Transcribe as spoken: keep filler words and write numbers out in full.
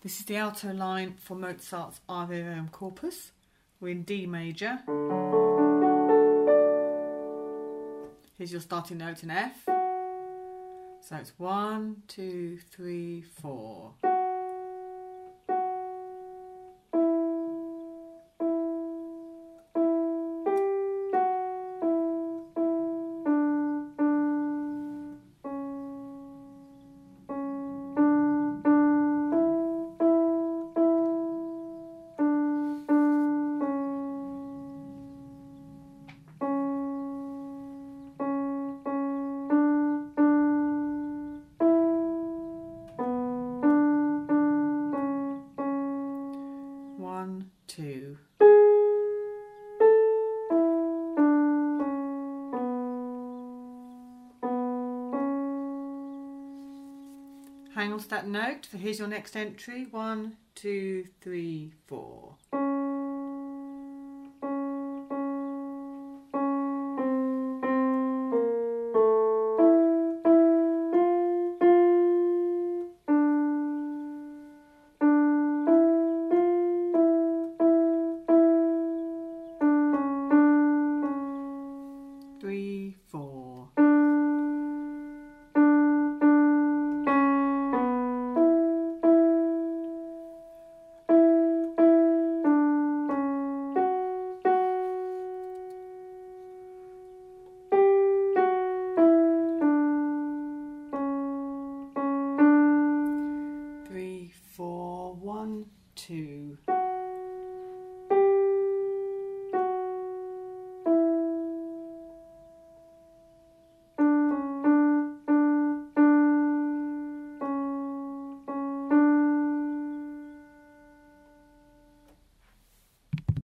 This is the alto line for Mozart's Aria Requiem Corpus. We're in D major. Here's your starting note in F. So it's one, two, three, four. One, two. Hang on to that note, for here's your next entry. One, two, three, four. Three, four. Three, four, one, two.